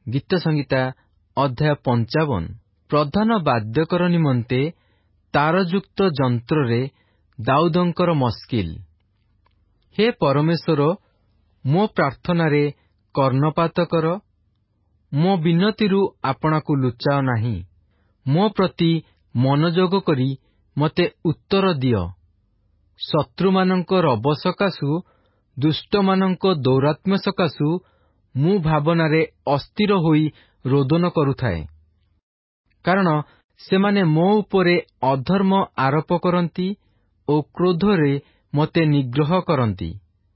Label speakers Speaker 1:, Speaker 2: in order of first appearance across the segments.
Speaker 1: ଗୀତ ସଂହିତା ଅଧ୍ୟାୟ 55। ପ୍ରଧାନ ବାଦ୍ୟକର ନିମନ୍ତେ ତାରଯୁକ୍ତ ଯନ୍ତ୍ରରେ ଦାଉଦଙ୍କର ମସ୍କିଲ। ହେ ପରମେଶ୍ୱର, ମୋ ପ୍ରାର୍ଥନାରେ କର୍ଣ୍ଣପାତ କର, ମୋ ବିନତିରୁ ଆପଣାକୁ ଲୁଚାଅ ନାହିଁ। ମୋ ପ୍ରତି ମନୋଯୋଗ କରି ମୋତେ ଉତ୍ତର ଦିଅ। ଶତ୍ରୁମାନଙ୍କ ରବ ସକାଶୁ, ଦୁଷ୍ଟମାନଙ୍କ ଦୌରାତ୍ମ୍ୟ ସକାଶୁ ମୁଁ ଭାବନାରେ ଅସ୍ଥିର ହୋଇ ରୋଦନ କରୁଥାଏ। କାରଣ ସେମାନେ ମୋ ଉପରେ ଅଧର୍ମ ଆରୋପ କରନ୍ତି ଓ କ୍ରୋଧରେ ମୋତେ ନିଗ୍ରହ କରନ୍ତି।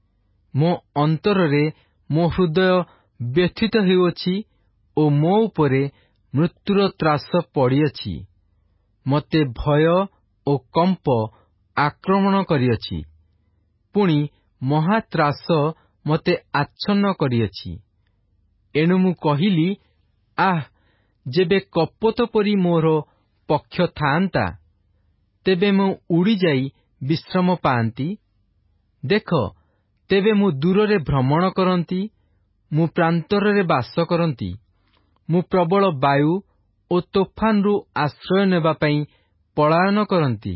Speaker 1: ମୋ ଅନ୍ତରରେ ମୋ ହୃଦୟ ବ୍ୟଥିତ ହେଉଅଛି ଓ ମୋ ଉପରେ ମୃତ୍ୟୁର ତ୍ରାସ ପଡ଼ିଅଛି। ମୋତେ ଭୟ ଓ କମ୍ପ ଆକ୍ରମଣ କରିଅଛି। ପୁଣି ମହାତ୍ରାସ ମୋତେ ଆଚ୍ଛନ୍ନ କରିଅଛି। ଏଣୁ ମୁଁ କହିଲି, ଆଃ, ଯେବେ କପୋତ ପରି ମୋର ପକ୍ଷ ଥାଆନ୍ତା, ତେବେ ମୁଁ ଉଡ଼ିଯାଇ ବିଶ୍ରାମ ପାଆନ୍ତି। ଦେଖ, ତେବେ ମୁଁ ଦୂରରେ ଭ୍ରମଣ କରନ୍ତି, ମୁଁ ପ୍ରାନ୍ତରରେ ବାସ କରନ୍ତି, ମୁଁ ପ୍ରବଳ ବାୟୁ ଓ ତୋଫାନରୁ ଆଶ୍ରୟ ନେବା ପାଇଁ ପଳାୟନ କରନ୍ତି।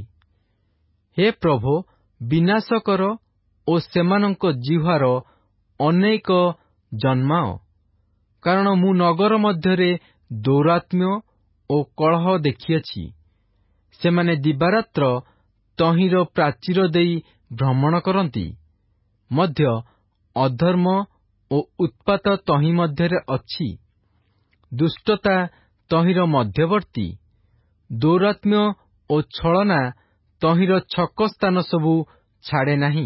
Speaker 1: ହେ ପ୍ରଭୁ, ବିନାଶ କର ଓ ସେମାନଙ୍କ ଜିହ୍ୱାର ଅନେକ ଜନ୍ମାଅ। କାରଣ ମୁଁ ନଗର ମଧ୍ୟରେ ଦୌରାତ୍ମ୍ୟ ଓ କଳହ ଦେଖିଅଛି। ସେମାନେ ଦିବାରାତ୍ର ତହିଁର ପ୍ରାଚୀର ଦେଇ ଭ୍ରମଣ କରନ୍ତି ମଧ୍ୟ ଅଧର୍ମ ଓ ଉତ୍ପାତ ତହିଁ ମଧ୍ୟରେ ଅଛି। ଦୁଷ୍ଟତା ତହିଁର ମଧ୍ୟବର୍ତ୍ତୀ, ଦୌରାତ୍ମ୍ୟ ଓ ଛଳନା ତହିଁର ଛକ ସ୍ଥାନ ସବୁ ଛାଡ଼େ ନାହିଁ।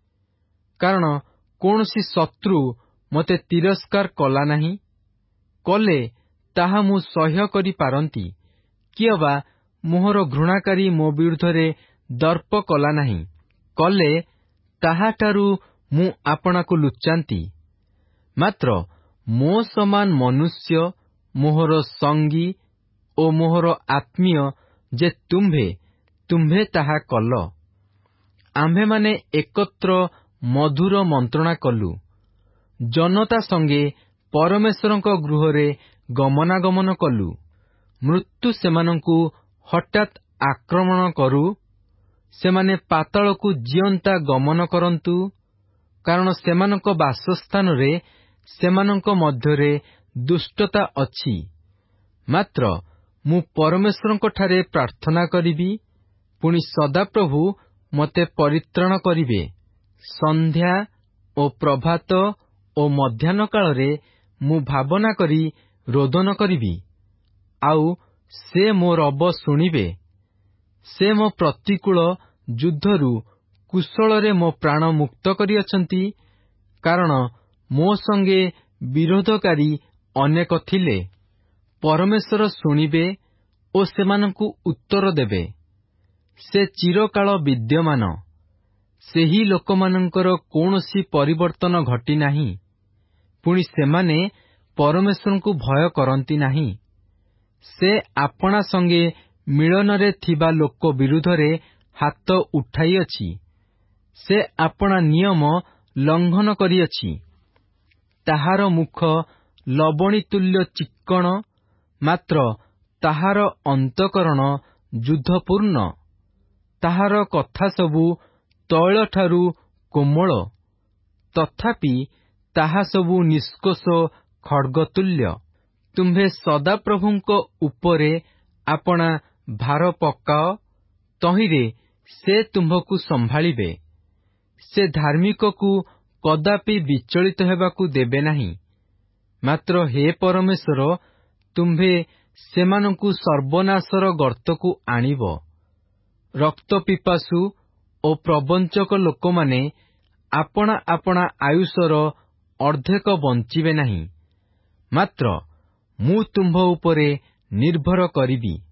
Speaker 1: କାରଣ କୌଣସି ଶତ୍ରୁ ମୋତେ ତିରସ୍କାର କଲା ନାହିଁ। କଲେ ତାହା ମୁଁ ସହ୍ୟ କରିପାରନ୍ତି। କିଏ ବା ମୋହର ଘୃଣାକାରୀ ମୋ ବିରୁଦ୍ଧରେ ଦର୍ପ କଲା ନାହିଁ। କଲେ ତାହାଠାରୁ ମୁଁ ଆପଣାକୁ ଲୁଚାନ୍ତି। ମାତ୍ର ମୋ ସମାନ ମନୁଷ୍ୟ, ମୋହର ସଙ୍ଗୀ ଓ ମୋହର ଆତ୍ମୀୟ ଯେ ତୁମ୍ଭେ ତାହା କଲ। ଆମ୍ଭେମାନେ ଏକତ୍ର ମଧୁର ମନ୍ତ୍ରଣା କଲୁ। ଜନତା ସଙ୍ଗେ ପରମେଶ୍ୱରଙ୍କ ଗୃହରେ ଗମନାଗମନ କଲୁ। ମୃତ୍ୟୁ ସେମାନଙ୍କୁ ହଠାତ୍ ଆକ୍ରମଣ କରୁ, ସେମାନେ ପାତାଳକୁ ଜିଅନ୍ତା ଗମନ କରନ୍ତୁ। କାରଣ ସେମାନଙ୍କ ବାସସ୍ଥାନରେ ସେମାନଙ୍କ ମଧ୍ୟରେ ଦୁଷ୍ଟତା ଅଛି। ମାତ୍ର ମୁଁ ପରମେଶ୍ୱରଙ୍କଠାରେ ପ୍ରାର୍ଥନା କରିବି, ପୁଣି ସଦାପ୍ରଭୁ ମୋତେ ପରିତ୍ରାଣ କରିବେ। ସନ୍ଧ୍ୟା ଓ ପ୍ରଭାତ ଓ ମଧ୍ୟାହ୍ନ କାଳରେ ମୁଁ ଭାବନା କରି ରୋଦନ କରିବି, ଆଉ ସେ ମୋ ରବ ଶୁଣିବେ। ସେ ମୋ ପ୍ରତିକୂଳ ଯୁଦ୍ଧରୁ କୁଶଳରେ ମୋ ପ୍ରାଣ ମୁକ୍ତ କରିଅଛନ୍ତି। କାରଣ ମୋ ସଙ୍ଗେ ବିରୋଧକାରୀ ଅନେକ ଥିଲେ। ପରମେଶ୍ୱର ଶୁଣିବେ ଓ ସେମାନଙ୍କୁ ଉତ୍ତର ଦେବେ। ସେ ଚିରକାଳ ବିଦ୍ୟମାନ। ସେହି ଲୋକମାନଙ୍କର କୌଣସି ପରିବର୍ତ୍ତନ ଘଟିନାହିଁ। ପୁଣି ସେମାନେ ପରମେଶ୍ୱରଙ୍କୁ ଭୟ କରନ୍ତି ନାହିଁ। ସେ ଆପଣା ସଙ୍ଗେ ମିଳନରେ ଥିବା ଲୋକ ବିରୁଦ୍ଧରେ ହାତ ଉଠାଇଅଛି। ସେ ଆପଣା ନିୟମ ଲଙ୍ଘନ କରିଅଛି। ତାହାର ମୁଖ ଲବଣୀ ତୁଲ୍ୟ ଚିକ୍କଣ, ମାତ୍ର ତାହାର ଅନ୍ତଃକରଣ ଯୁଦ୍ଧପୂର୍ଣ୍ଣ। ତାହାର କଥା ସବୁ ତୈଳଠାରୁ କୋମଳ, ତଥାପି ତାହା ସବୁ ନିଷ୍କୋଷ ଖଡ୍ଗତୁଲ୍ୟ। ତୁମ୍ଭେ ସଦାପ୍ରଭୁଙ୍କ ଉପରେ ଆପଣା ଭାର ପକାଅ, ତହିଁରେ ସେ ତୁମ୍ଭକୁ ସମ୍ଭାଳିବେ। ସେ ଧାର୍ମିକକୁ କଦାପି ବିଚଳିତ ହେବାକୁ ଦେବେ ନାହିଁ। ମାତ୍ର ହେ ପରମେଶ୍ୱର, ତୁମ୍ଭେ ସେମାନଙ୍କୁ ସର୍ବନାଶର ଗର୍ତ୍ତକୁ ଆଣିବ। ରକ୍ତପିପାସୁ ଓ ପ୍ରବଞ୍ଚକ ଲୋକମାନେ ଆପଣା ଆପଣା ଆୟୁଷର ଅର୍ଦ୍ଧେକ ବଞ୍ଚିବେ ନାହିଁ। ମାତ୍ର ମୁଁ ତୁମ୍ଭ ଉପରେ ନିର୍ଭର କରିବି।